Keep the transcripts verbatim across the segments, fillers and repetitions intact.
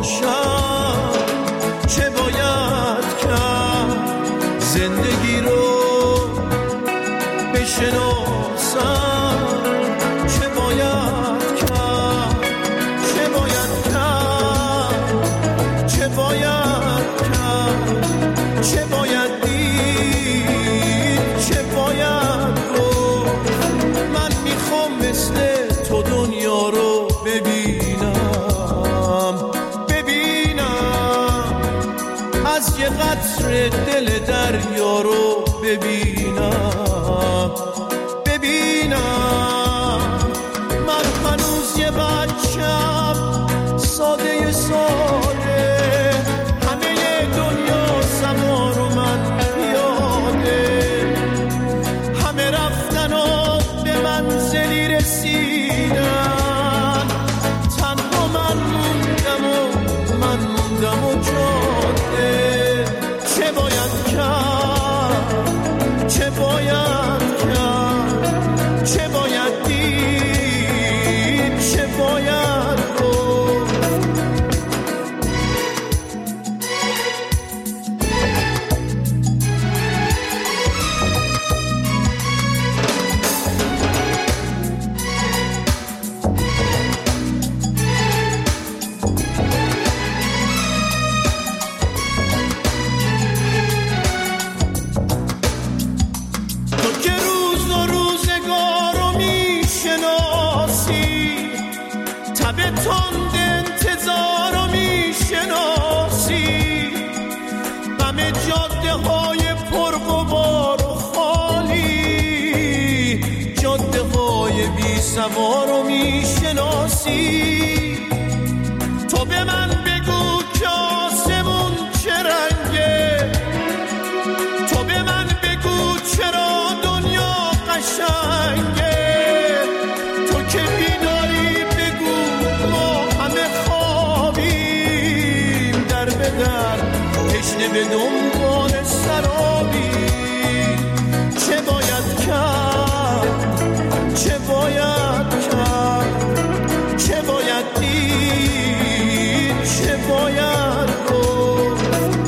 باشم چه باید کرد زندگی رو بشناسم چه باید کرد چه باید کرد چه باید کرد چه باید دید چه باید گفت من میخوام مثل تو دنیا رو ببینم ببینم از یه قطره دل دریا رو ببینم ببینم من هنوز یه بچم ساده ساده همه دنیا سوار و من پیاده همه رفتن و به منزلی رسیدن تنها من موندم و من موندم و جاده چه باید کرد چه باید کرد چه باید دید چه باید گفت تند انتظار رو میشناسی غم جاده های پرغبار و خالی جاده های بی سوار رو میشناسی تو به من بگو که آسمون چه رنگه تو به من بگو چرا دنیا قشنگه تو که بیداری تشنه به دنبال سرابی چه باید کرد چه باید کرد چه باید دید چه باید گفت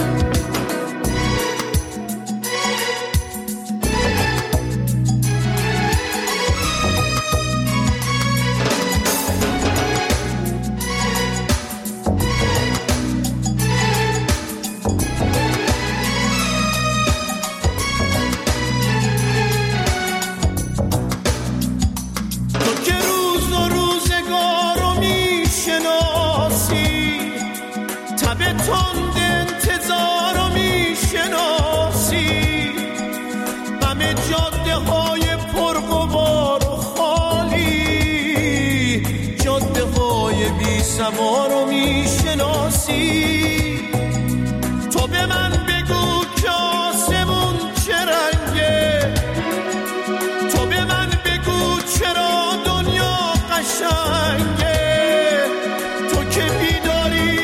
تند انتظار رو میشناسی غم جاده های پرغبار و خالی جاده های بی سوار رو میشناسی تو به من بگو که آسمون چه رنگه تو به من بگو چرا دنیا قشنگه تو که بیداری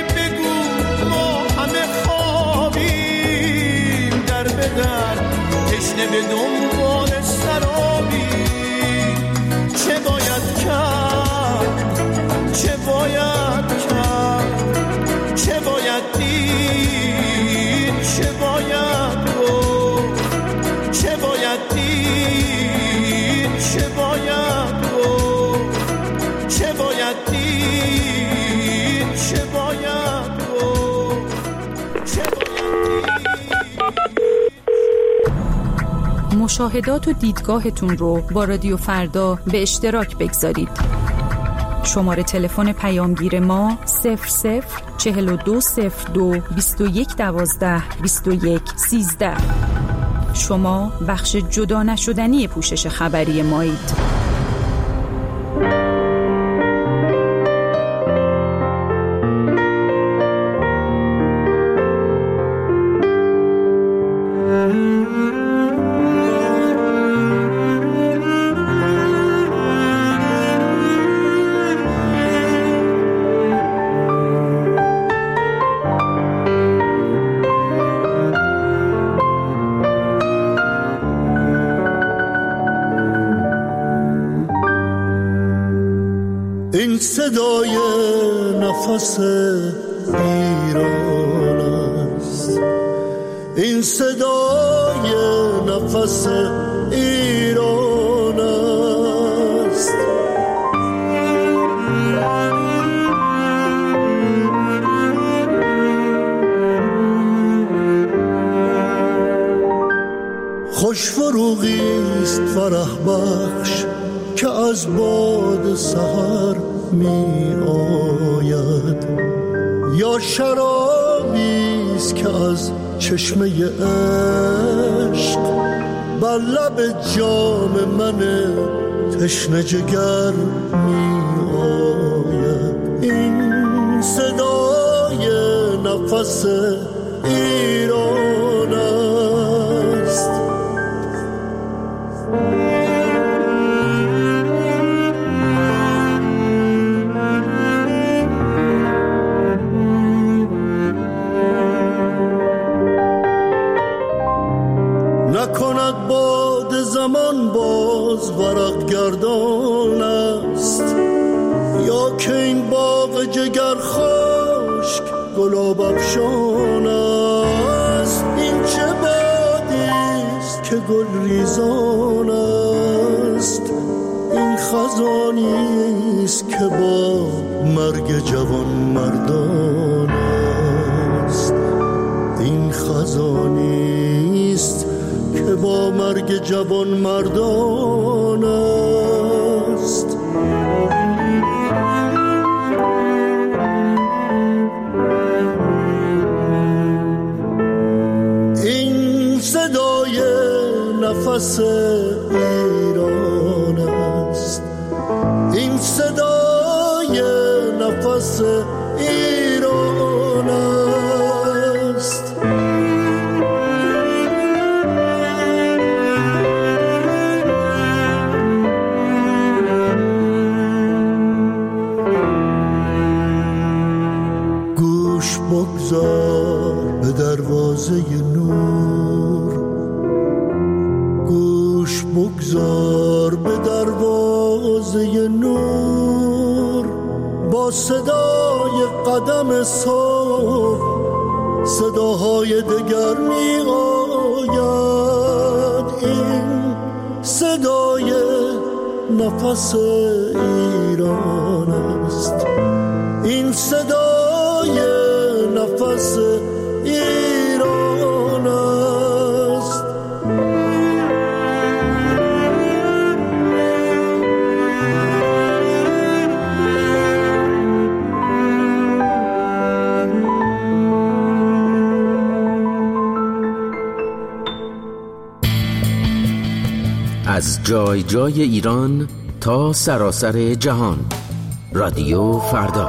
تشنه به دنبال سرابی چه باید کرد چه باید کرد چه باید دید چه باید گفت چه باید دید چه باید گفت چه باید دید چه باید گفت چه باید دید. مشاهدات و دیدگاهتون رو با رادیو فردا به اشتراک بگذارید. شماره تلفن پیامگیر ما صفر صفر چهل و دو صفر دو بیست و یک دوازده بیست و یک سیزده. شما بخش جدا نشدنی پوشش خبری مایید. این صدای نفس ایران است، این صدای نفس ایران است. خوش فروغی است فرح بخش که از باد سحر می آید، یا شرابی است که از چشمه عشق بر لب جام من تشنه جگر می آید. این صدای نفس ایران است. نکند باد زمان باز ورق گردان است، یا که این باغ جگر خشک گلاب افشان است. این چه بادی است که گل ریزان است، این خزانی است که با مرگ جوان مردان است. این خزانی است که با مرگ جوان مردان است. این صدای نفس ایران است، این صدای نفس ایران است. گوش بگذار به دروازه نور، گوش بگذار به دروازه نور. با صدای قدم صبح صداهای دگر می آید. این صدای نفس ایران است، این صدای نفس ایران است. از جای جای ایران تا سراسر جهان، رادیو فردا.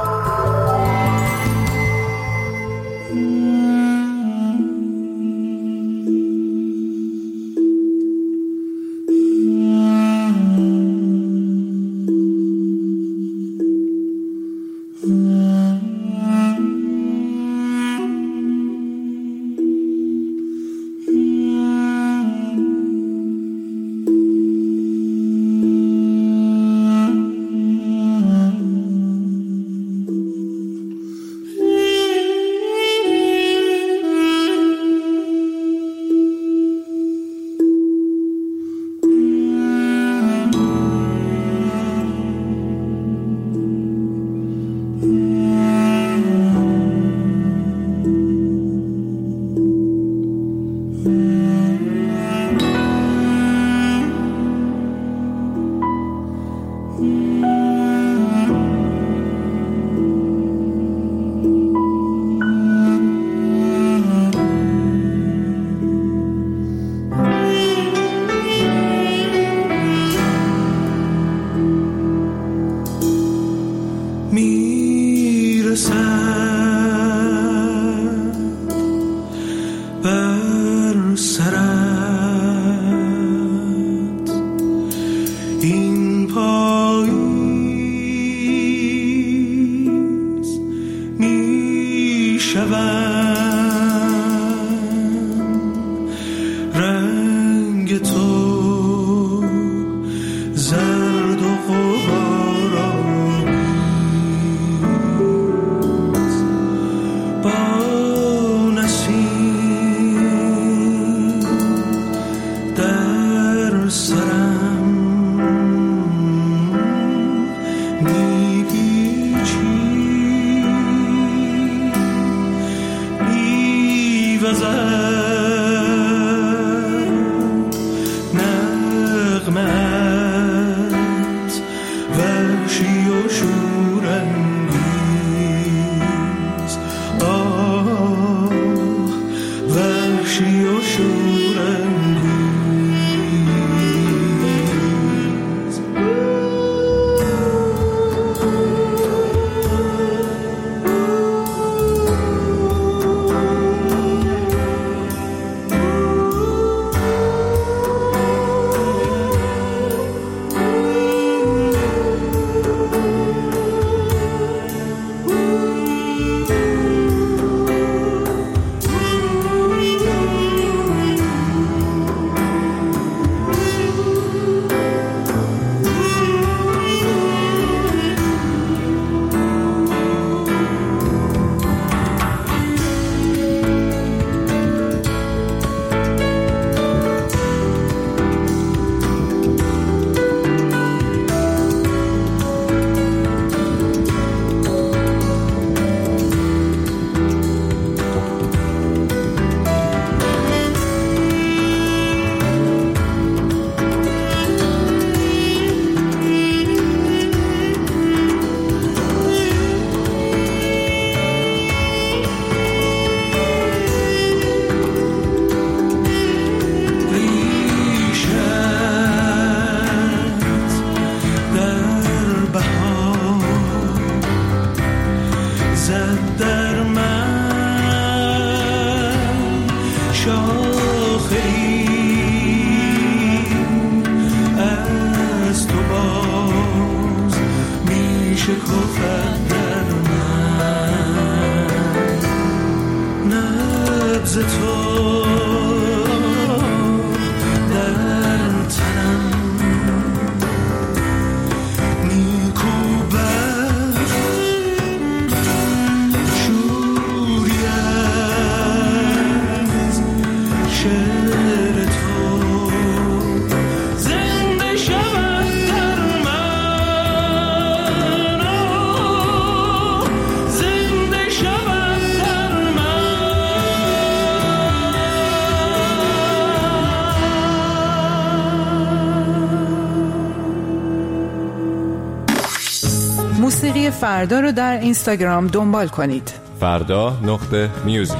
موسیقی فردا رو در اینستاگرام دنبال کنید. فردا نقطه میوزیک.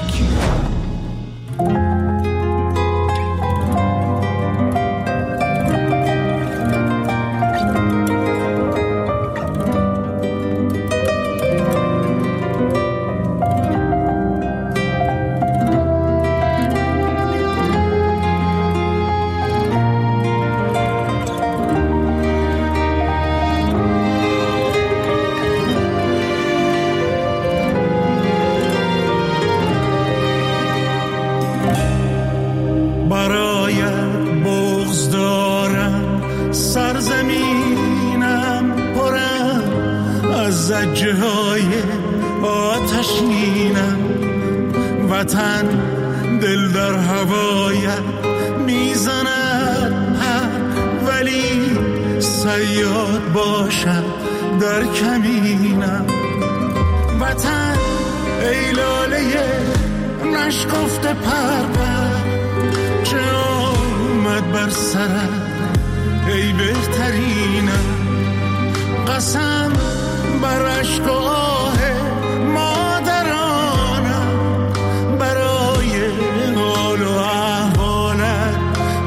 وطن دل در هوایت میزند پر، ولی صیاد باشد در کمینم. وطن ای لاله نشکفته پرپر، چه آمد بر سرت ای بهترینم. قسم بر عشق و آه مادرانم، برای حال و احوالت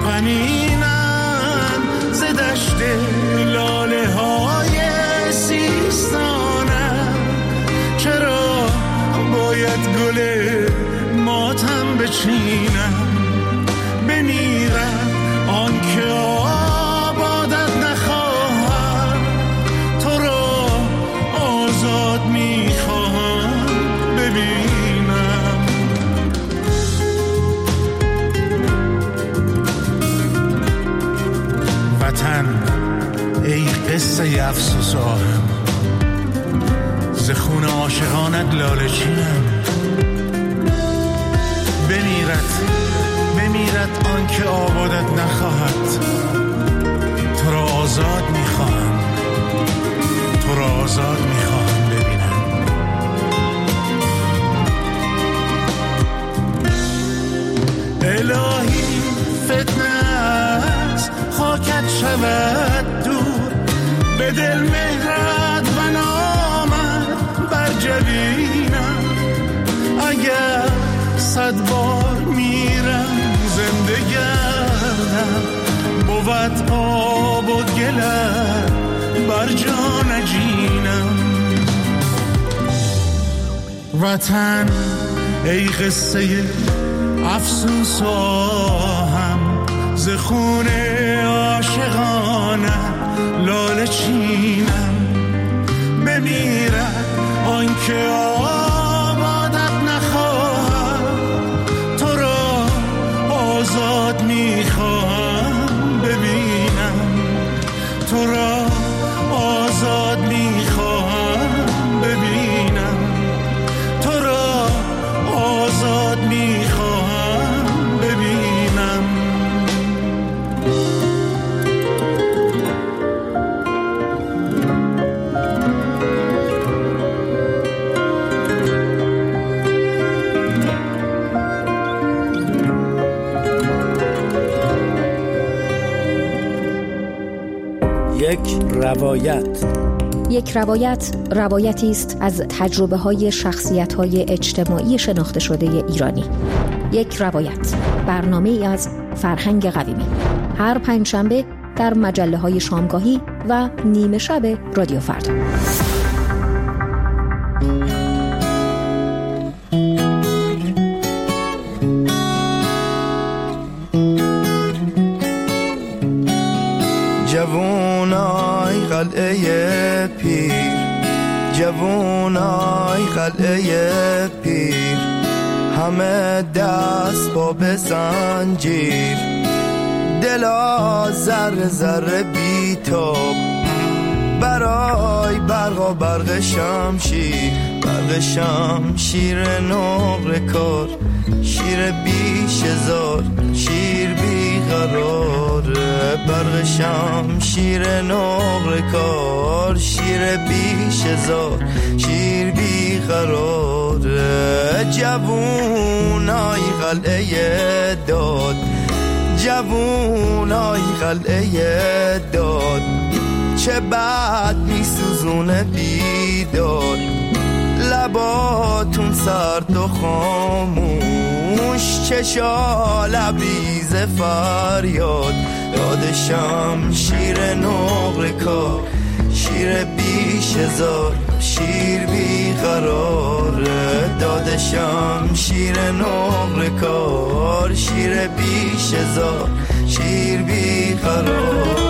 غمینم. ز دشت لاله های سیستانم، چرا باید گل ماتم بچینم؟ بمیرم آن که آبادت نخواهم، تو را آزاد میخواهم ببینم. وطن ای قصه افسوس آهم، ز خون عاشقانت لاله چینم. بمیرد بمیرد آن که آبادت نخواهد، تو را آزاد میخواهم، تو را آزاد میخواهم ببینم. صد بار میرم زنده گردم، بود آب و گلر بر جا نجینم. وطن ای قصه افسوس و آهم، ز خون عاشقانه لاله چینم. بمیرد آن که آبادت نخواهم، تو را آزاد میخواهم ببینم، تو را آزاد میخواهم ببینم، تو را آزاد میخواهم ببینم. یک روایت. یک روایت روایتی است از تجربه های شخصیت های اجتماعی شناخته شده ایرانی. یک روایت، برنامه ای از فرهنگ قویمی، هر پنجشنبه در مجله های شامگاهی و نیمه شب رادیو فردا. جوونای قلعه پیر، جوونای قلعه پیر، همه دست با به زنجیر، دلا ذره ذره بیتاب برای برق و برق شمشیر، برق شمشیر نقره کار، شیر بیش هزار، شیر بی قراره، برق شمشیر نقره کار، شیر بیش هزار، شیر بی قراره. جوونای قلعه داد، جوونای قلعه داد، چه بد می سوزونه بیداد، لباتون سرد و خاموش، چشا لبریز فریاد، داد شمشیر نقره کار، شیر بیش هزار، شیر بی قراره، داد شمشیر نقره کار، شیر بیش هزار، شیر بی قراره.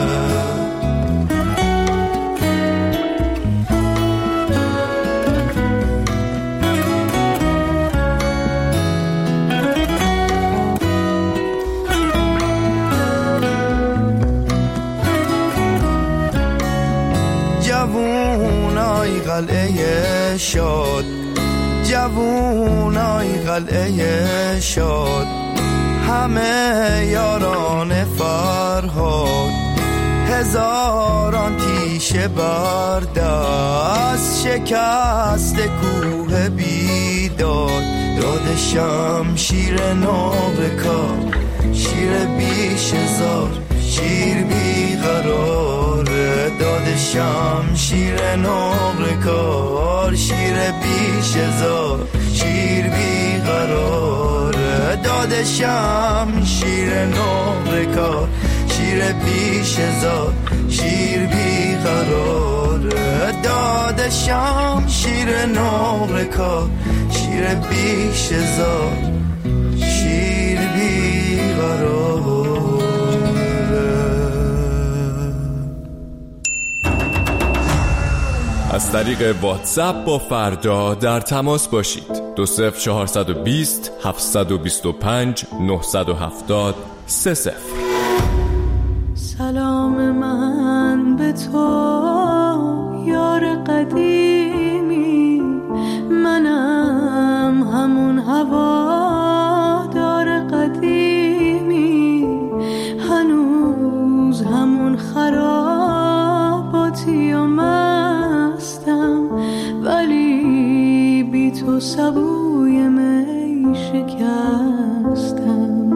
جوونای قلعه شاد، جوونای قلعه شاد، همه یاران فرهاد، هزاران تیشه بر دست، شکست کوه بیداد، داد شمشیر نقره کار، شیر بیش هزار، شیر بی قراره، داد شمشیر نقره کار، شیر بیش هزار، شیر بی قراره، داد شمشیر نقره کار، شیر بیش هزار، شیر بی قراره، داد شمشیر نقره کار، شیر بیش هزار، شیر بی قراره. از طریق واتساپ با فردا در تماس باشید. دو صفر چهارصد و بیست هفتصد و بیست و پنج نهصد و هفتاد سه صفر. سلام من به تو یار قدیمی، منم همون هوادار قدیمی، هنوز همون خراباتی و مستم، ولی بی تو سبوی می شکستم،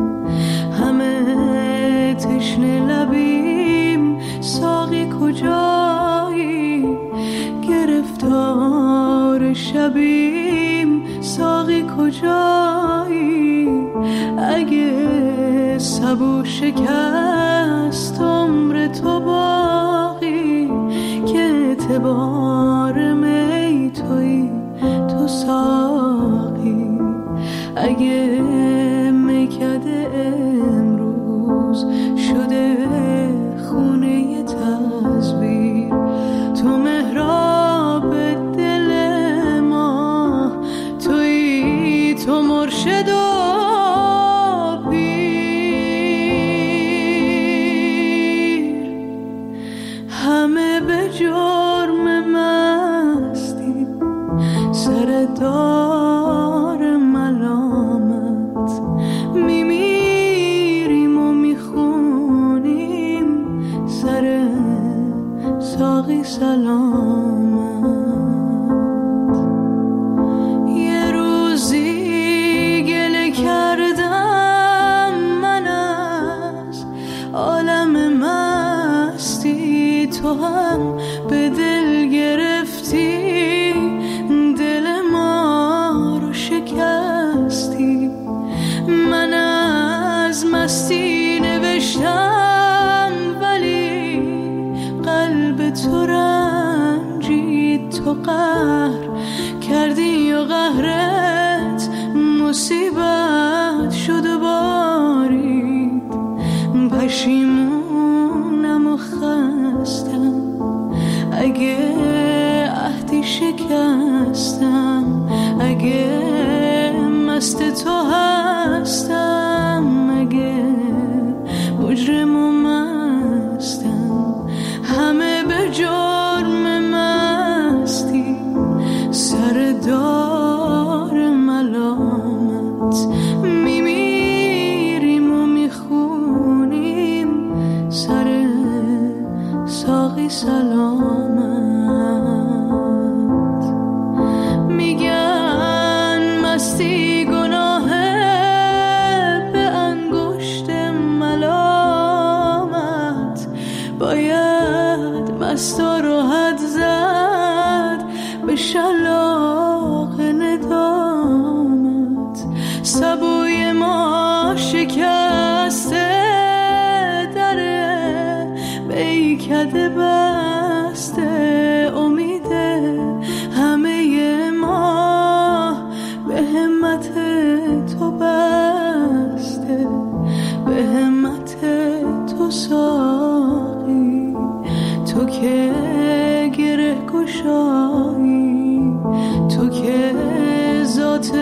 همه تشنه لبیم ساقی کجایی، گرفتار شبیم ساقی کجایی؟ اگه سبو شکست عمر تو باقی که اعتبار می توی تو ساقی. اگه میکده امروز شده خونه تزویر، تو محراب دل ما توی، تو مرشد و پیر. همه به جرم مستی سر دار ملامت میمیریم و میخونیم سر ساقی سلامت. یه روزی گله کردم من از عالم مستی، تو هم به دل گرفتی دل ما رو شکستی. من از مستی نوشتم ولی قلب تو رنجید، تو قهر کردی و قهرت مصیبت شد و بارید. پشیمونم و خستم اگه عهدی شکستم، اگه مست تو هستم، اگه مجرم و مستم. همه به جرم مستی سر دار ملامت میمیریم و میخونیم سر ساقی سلامت. میگن مستی گناهه به انگشت ملامت، باید مستا رو حد زد به شلاق ندامت. سبوی ما شکسته دره بیکده بسته، امیده همه ما به همت تو بسته، به همت تو ساقی. تو که گره گشایی، تو که ذات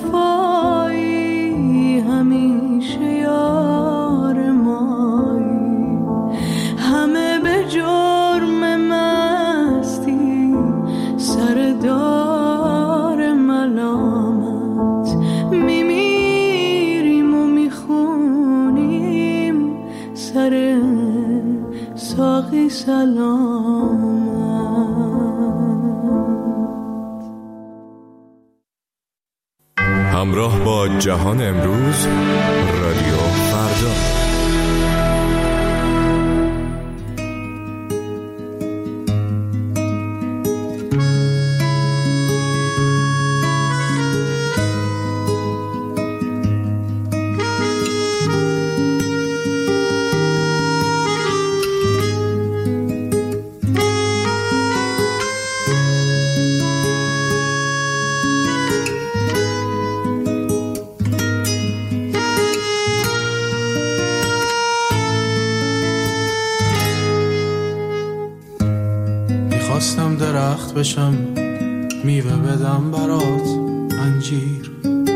وفایی، همیشه یار مایی. همه به جرم مستی سر دار ملامت میمیریم و میخونیم سر ساقی سلامت. همراه با جهان امروز، رادیو فردا. میخواستم درخت بشم میوه بدم برات انجیر،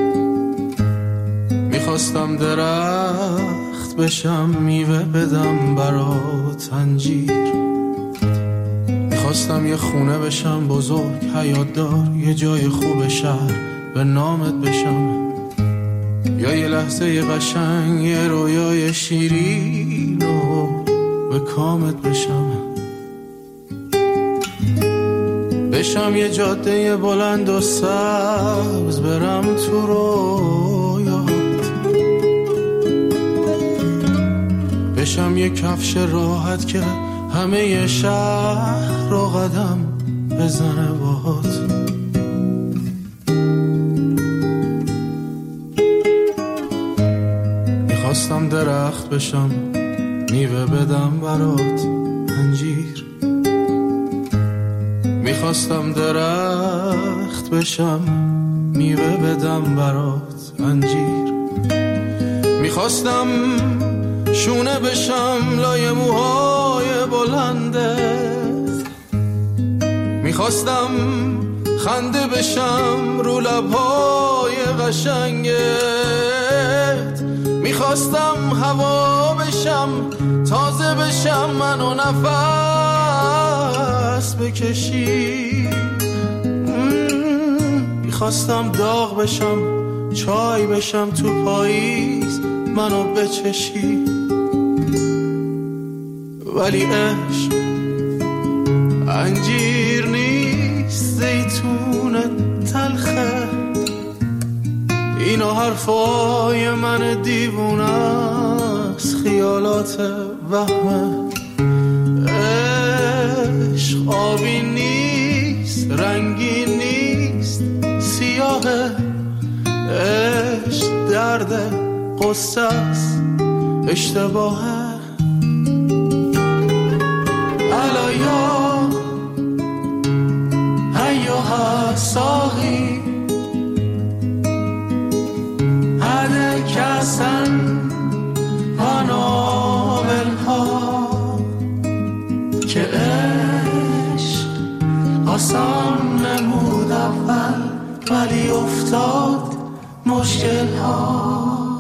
میخواستم درخت بشم میوه بدم برات انجیر، میخواستم یه خونه بشم بزرگ حیات دار، یه جای خوب شهر به نامت بشم، یا یه لحظه یه قشنگ یه رویای شیرین و به کامت بشم، بشم یه جاده بلند و سبز برم تو رویات، بشم یه کفش راحت که همه شهر رو قدم بزنه باهات، میخواستم درخت بشم میوه بدم برات انجیر، میخواستم درخت بشم میوه بدم برات انجیر، میخواستم شونه بشم لای موهای بلندت، میخواستم خنده بشم رو لبهای قشنگت، میخواستم هوا بشم تازه بشم منو نفس بکشی، میخواستم داغ بشم چای بشم تو پاییز منو بچشی، ولی عشق انجیر نیست زیتون تلخه، اینا حرفای من دیوونه است خیالات وهمه، عشق آبی نیست رنگی نیست سیاهه، عشق درد قصه است اشتباهه، علایا ایوها ساقی هده کسن هنابل ها که عشق آسان نمود اول ولی افتاد مشکل ها.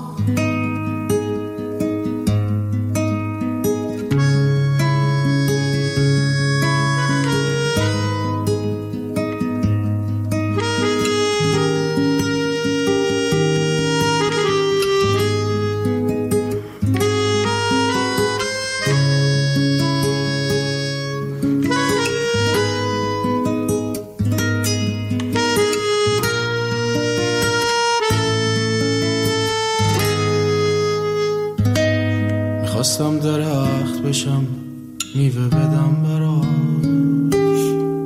میخواستم درخت بشم میوه بدم براش.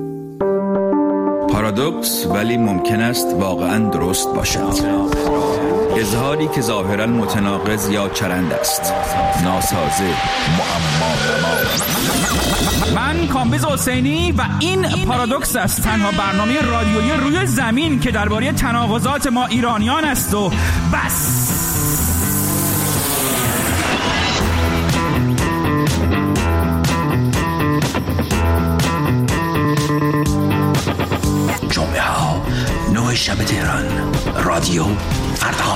پارادوکس ولی ممکن است واقعا درست باشد. اظهاری که ظاهرا متناقض یا چرند است، ناسازه، معما. من کامبیز حسینی و این پارادوکس است، تنها برنامه رادیویی روی زمین که درباره تناقضات ما ایرانیان است و بس. جمعه ها نه شب تهران، رادیو فردا.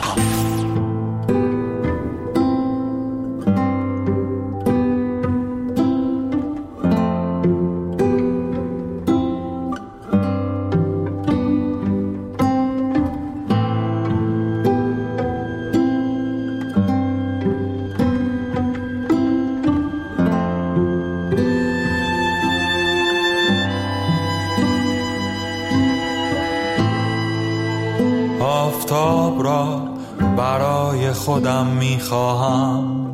آفتاب را برای خودم می‌خواهم،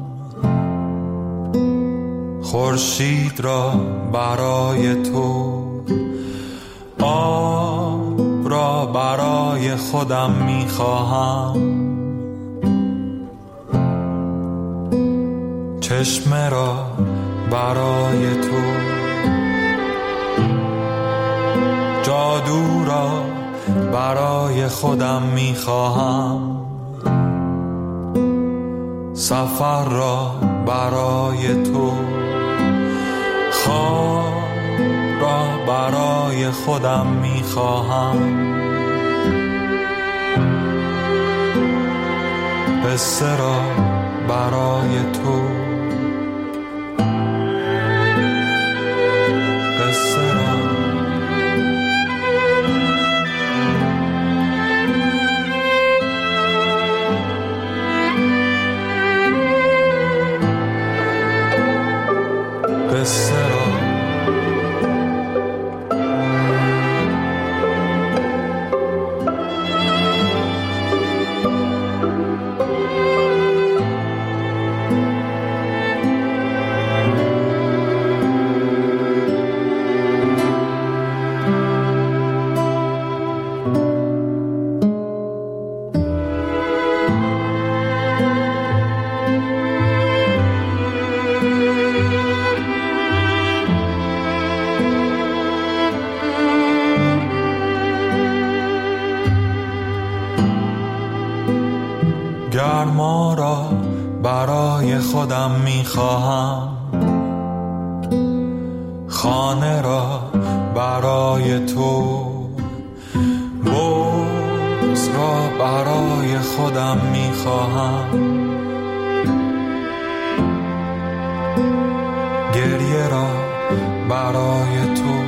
خورشید را برای تو، آب را برای خودم می‌خواهم، چشمه را برای تو، جادو را برای خودم میخواهم، سفر را برای تو، خواب را برای خودم میخواهم، قصه را برای تو، قصه را قصه را گرما را برای خودم میخواهم، خانه را برای تو، بغض را برای خودم میخواهم، گریه را برای تو،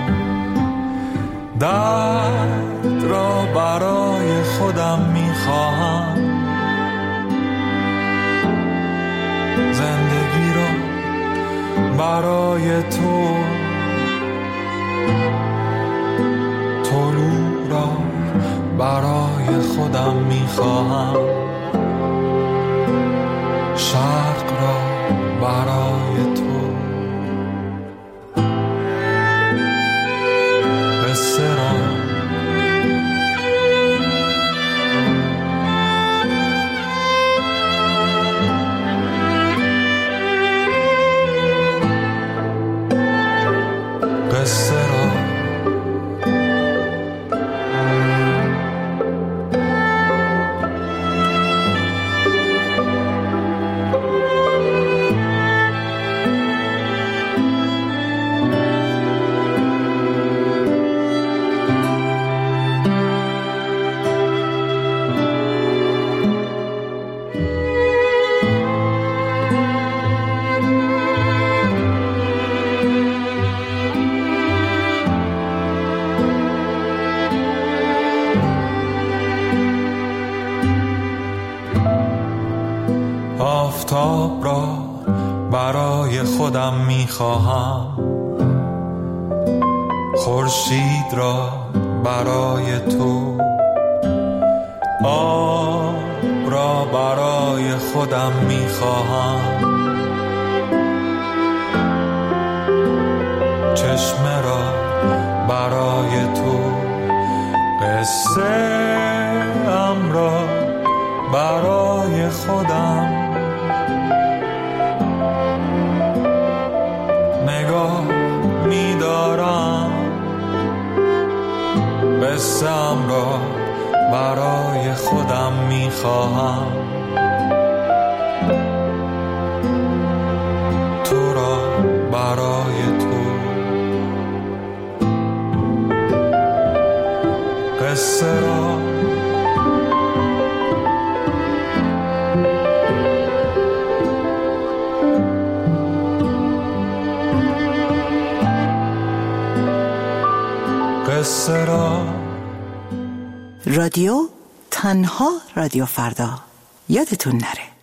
درد را برای خودم میخواهم، زندگی را برای تو، طلوع را برای خودم میخواهم، شرق را برای تو، قصه را قصه را آفتاب را برای خودم میخواهم، خورشید را برای تو، آب را برای خودم میخواهم، چشمه را برای تو، قصه ام را برای خودم، نگاه می‌دارم قصه‌ام را برای خودم می‌خواهم، تو را برای تو، قصه را قصه را. رادیو تنها رادیو فردا، یادتون نره.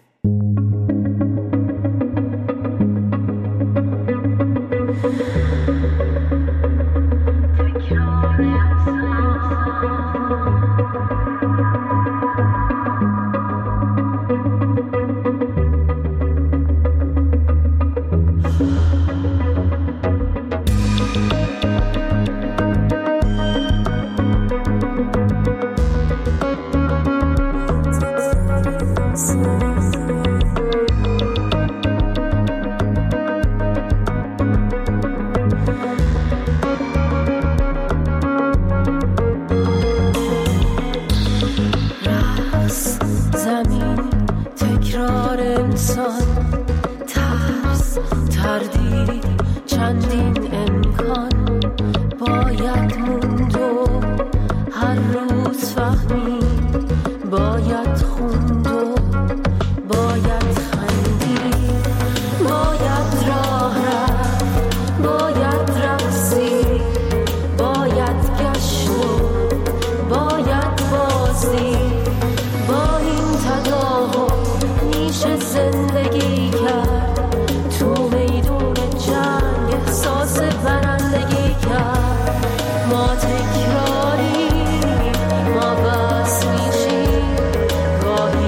ما تکراری ما بس میشیم گاهی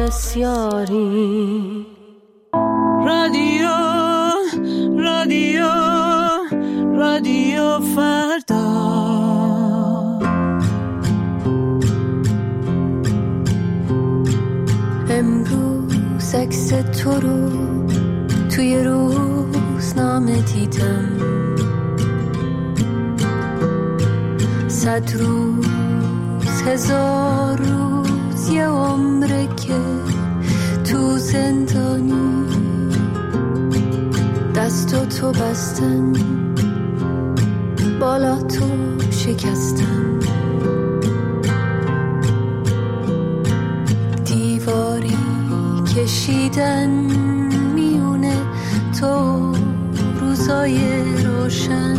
بسیاری. رادیو رادیو رادیو فردا. امروز عکس تو رو توی روزنامه دیدم، صد روز هزار روز یه عمره که تو زندانی، دستو تو بستن بالا تو شکستن، دیواری کشیدن میونه تو روزای روشن.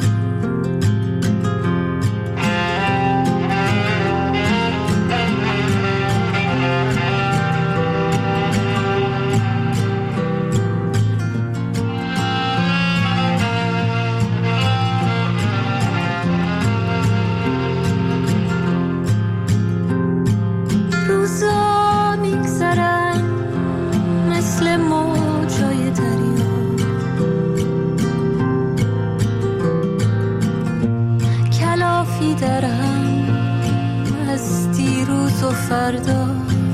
فردا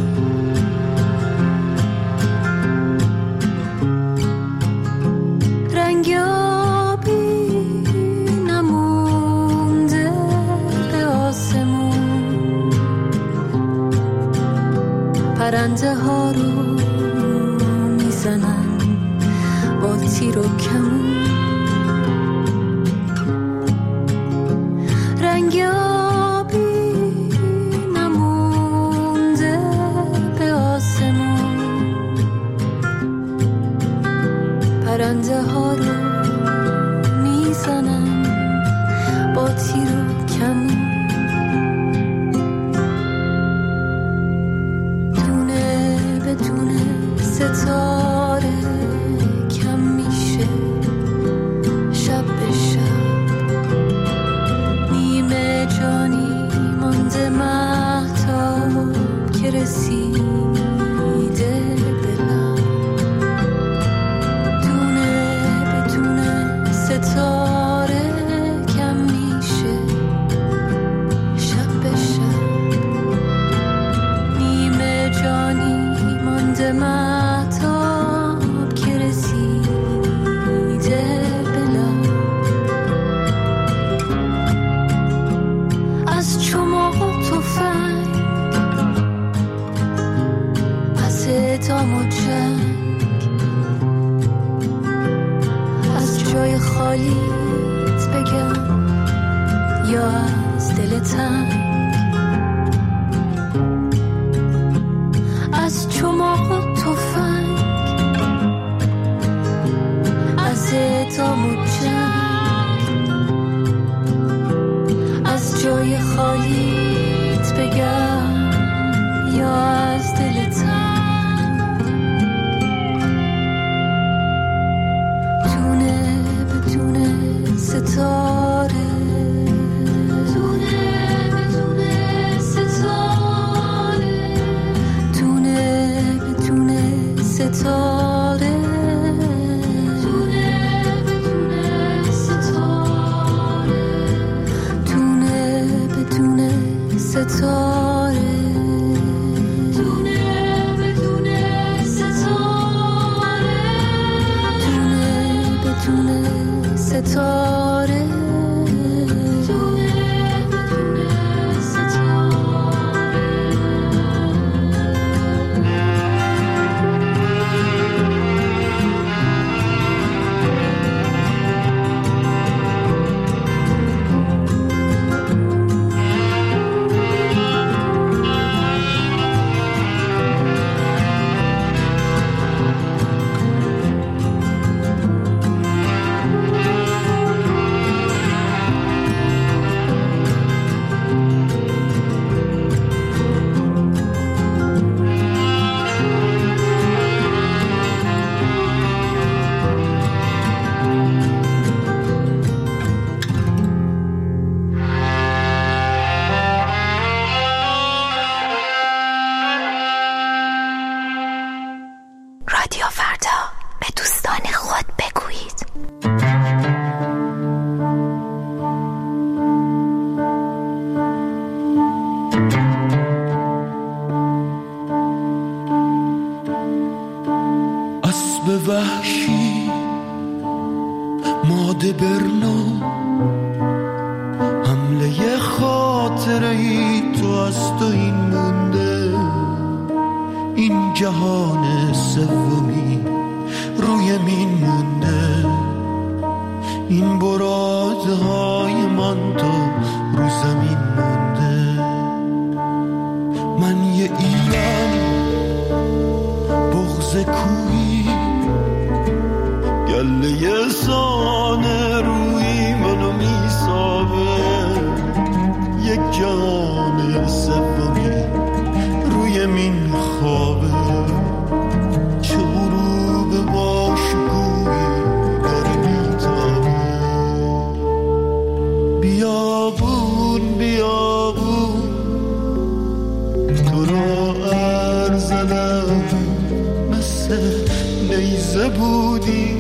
رنگابی نمونده به آسمون، پرنده ها رو میزنن با تیر و کمون، رنگابی پرنده ها رو میزنن با تیر و کمون. دونه به دونه ستاره کم میشه شب به شب، نیمه جانی مانده مهتاب که رسیده ستاره کم میشه شب به شب، نیمه جانی مانده مهتاب که رسیده به لب. از چماق و تفنگ، از اعدام و جنگ، جای خالیت بگم یا از دل تنگ، از چماق و تفنگ، از اعدام و جنگ، از جای خالیت بگم یا از دل تنگ. ستاره دونه به دونه ستاره، دونه به دونه ستاره، دونه به دونه ستاره، دونه به دونه ستاره، دونه به دونه ستاره، دونه به دونه ستاره. ماده برنو حمله خاطره ای تو از تو این مونده، این جهان سومی روی مین مونده، این برادهای من تو رو زمین مونده. من یه ایرانی بغض کوهی گله سانه روی منو میسابه، یک جان سومی روی مین خوابه، چه غروب باشگویی داره میتابه. بیابون بیابون تو را ارزدم، مثل نیزه بودی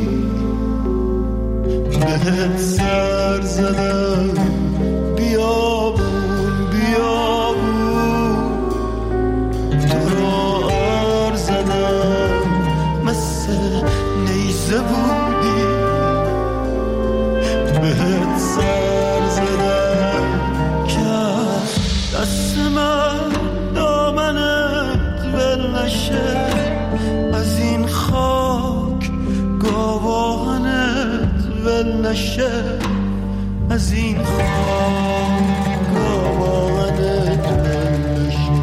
بهت سر زدم. بیابون بیابون تو را عرض زدم، مثل نیزه بودی بهت سر زدم. که دست من دامنت ول نشه، از این خاک گاوانت ول نشه، از این خاک گاوانت ول نشه.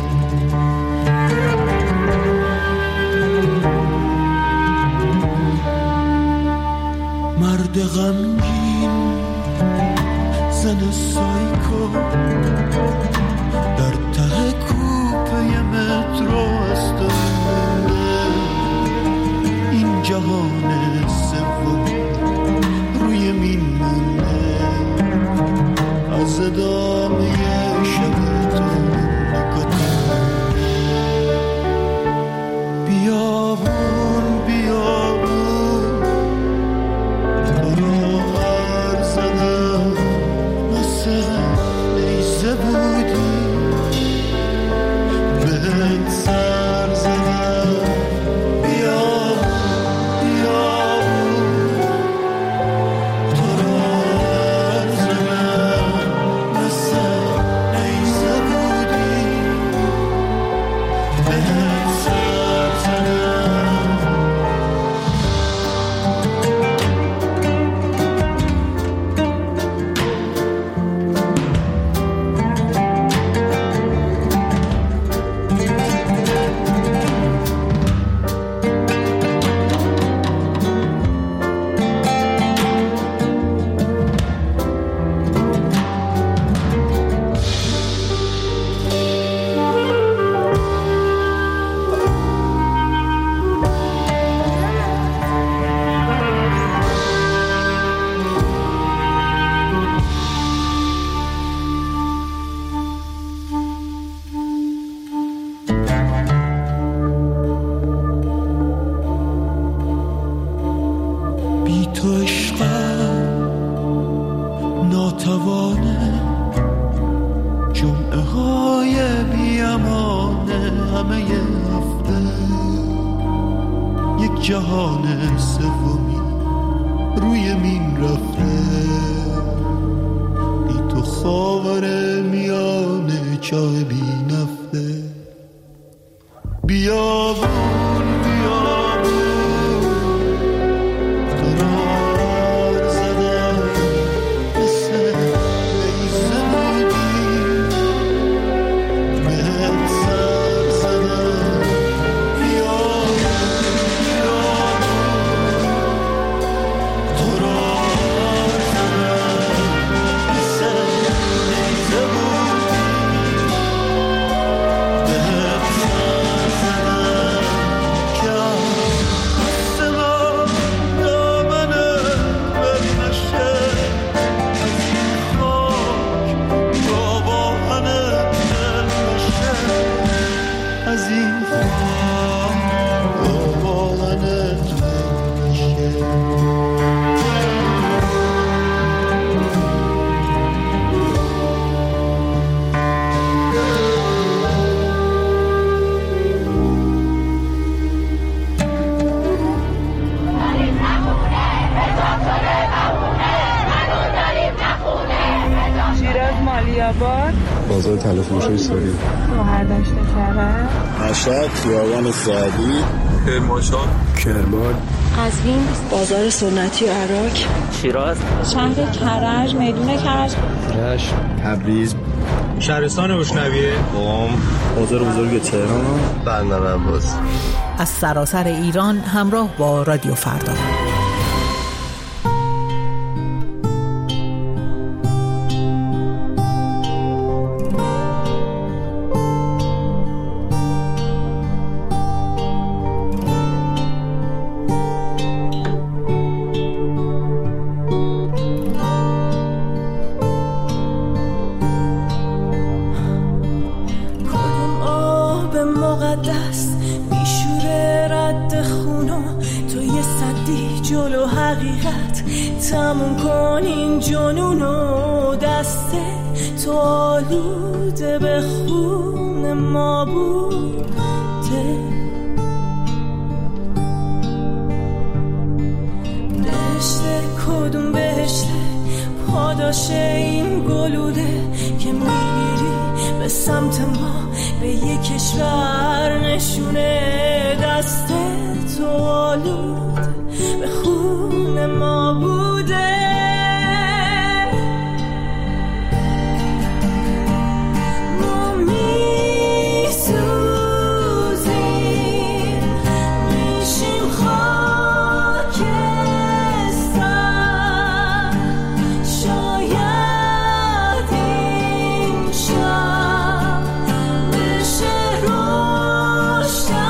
مرد غمگین زن سایکو در ته کوپه مترو از تو مونده، این جهان سومی روی مین مونده، از ادامه شب تو نکته. بیابون بیابون تو را عرض زدم، مثل نیزه بودی بهت سر زدم. بیابون بیابون تو را عرض زدم، مثل نیزه بودی بهت سر زدم. بی تو عشقم ناتوانه، جمعه های بی امانه، همه هفته یک جهان سومی روی مین رفته، بی تو خاور میانه چاه بی نفته. بیابون بیابون تو را عرض زدم، مثل نیزه بودی بهت سر زدم. بیابون بیابون تو را عرض زدم، مثل نیزه بودی بهت سر زدم. خیرآباد، بازار تلفروشی ساری، شهردشت کرج، مشهد، خیابان سعدی، کرمانشاه، کرمان، قزوین، بازار سنتی و عراق، شیراز، شهر کرج، میدون کرج، رشت، تبریز، شهرستان روشنویه، قم، بازار بزرگ تهران، بندر عباس. از سراسر ایران همراه با رادیو فردا. تموم کن این جنونو، دست تو آلوده به خون ما بوده. بهشته کدوم بهشته، پاداش این گلوله که میری به سمت ما، به یک کشور نشونه. دست تو آلوده به خون ما بوده. ما میسوزیم، میشیم خاکستر. شاید این شب بشه روشن‌تر.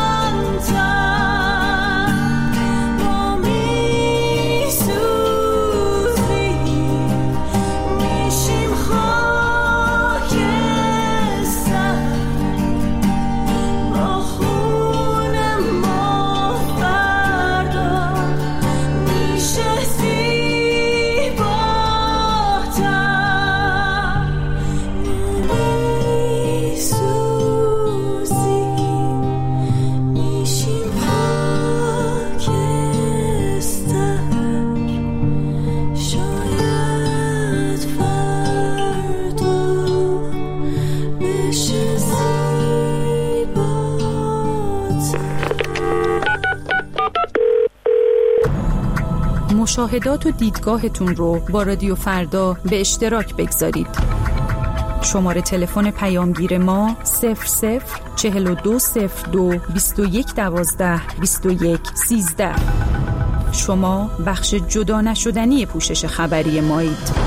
مشاهدات و دیدگاهتون رو با رادیو فردا به اشتراک بگذارید. شماره تلفن پیامگیر ما صفر صفر چهل و دو صفر دو بیست و یک دوازده بیست و یک سیزده. شما بخش جدا نشدنی پوشش خبری مایید.